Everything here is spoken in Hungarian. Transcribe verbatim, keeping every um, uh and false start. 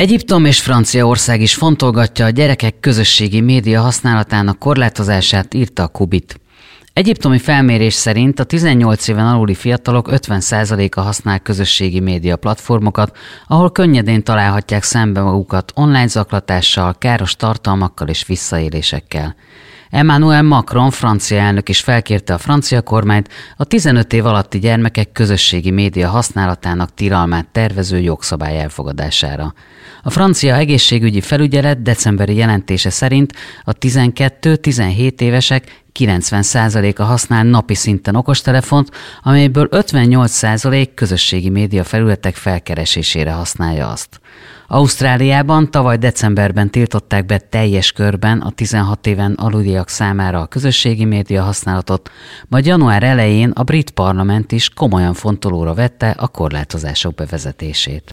Egyiptom és Franciaország is fontolgatja a gyerekek közösségi média használatának korlátozását, írta a Kubit. Egyiptomi felmérés szerint a tizennyolc éven aluli fiatalok ötven százaléka használ közösségi média platformokat, ahol könnyedén találhatják szembe magukat online zaklatással, káros tartalmakkal és visszaélésekkel. Emmanuel Macron francia elnök is felkérte a francia kormányt a tizenöt év alatti gyermekek közösségi média használatának tilalmát tervező jogszabály elfogadására. A francia egészségügyi felügyelet decemberi jelentése szerint a tizenkettő-tizenhét évesek kilencven százaléka használ napi szinten okostelefont, amelyből ötvennyolc százalék közösségi média felületek felkeresésére használja azt. Ausztráliában tavaly decemberben tiltották be teljes körben a tizenhat éven aluliak számára a közösségi média használatot, majd január elején a brit parlament is komolyan fontolóra vette a korlátozások bevezetését.